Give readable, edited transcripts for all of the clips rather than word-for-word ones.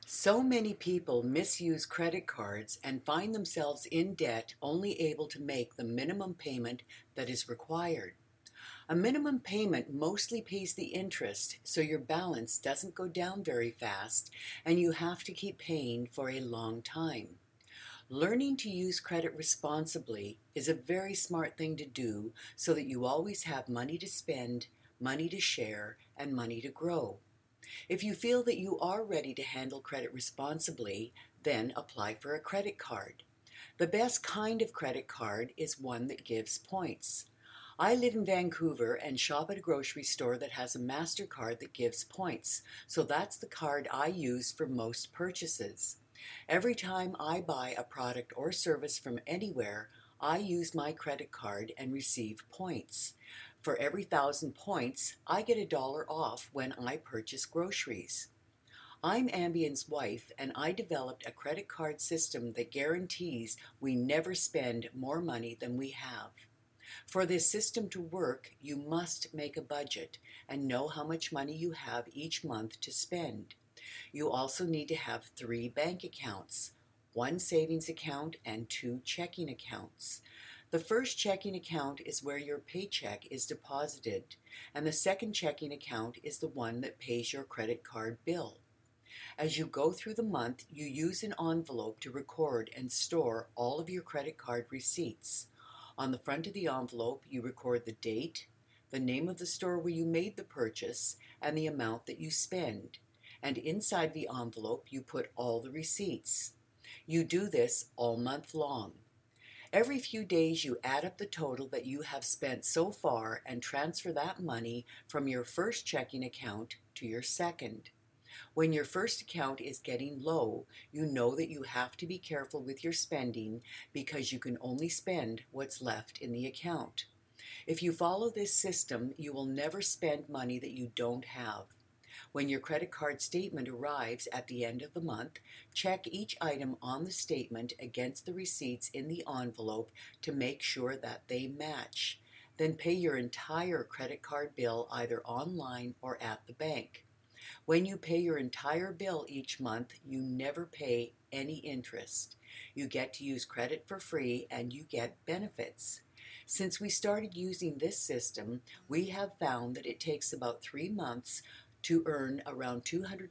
So many people misuse credit cards and find themselves in debt, only able to make the minimum payment that is required. A minimum payment mostly pays the interest, so your balance doesn't go down very fast and you have to keep paying for a long time. Learning to use credit responsibly is a very smart thing to do so that you always have money to spend, money to share, and money to grow. If you feel that you are ready to handle credit responsibly, then apply for a credit card. The best kind of credit card is one that gives points. I live in Vancouver and shop at a grocery store that has a MasterCard that gives points, so that's the card I use for most purchases. Every time I buy a product or service from anywhere, I use my credit card and receive points. For every 1,000 points, I get $1 off when I purchase groceries. I'm Ambien's wife, and I developed a credit card system that guarantees we never spend more money than we have. For this system to work, you must make a budget and know how much money you have each month to spend. You also need to have 3 bank accounts, one savings account and 2 checking accounts. The first checking account is where your paycheck is deposited, and the second checking account is the one that pays your credit card bill. As you go through the month, you use an envelope to record and store all of your credit card receipts. On the front of the envelope, you record the date, the name of the store where you made the purchase, and the amount that you spend. And inside the envelope, you put all the receipts. You do this all month long. Every few days, you add up the total that you have spent so far and transfer that money from your first checking account to your second. When your first account is getting low, you know that you have to be careful with your spending because you can only spend what's left in the account. If you follow this system, you will never spend money that you don't have. When your credit card statement arrives at the end of the month, check each item on the statement against the receipts in the envelope to make sure that they match. Then pay your entire credit card bill either online or at the bank. When you pay your entire bill each month, you never pay any interest. You get to use credit for free and you get benefits. Since we started using this system, we have found that it takes about 3 months to earn around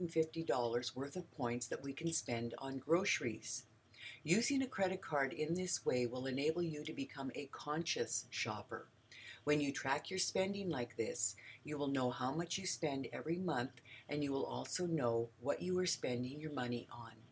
$250 worth of points that we can spend on groceries. Using a credit card in this way will enable you to become a conscious shopper. When you track your spending like this, you will know how much you spend every month, and you will also know what you are spending your money on.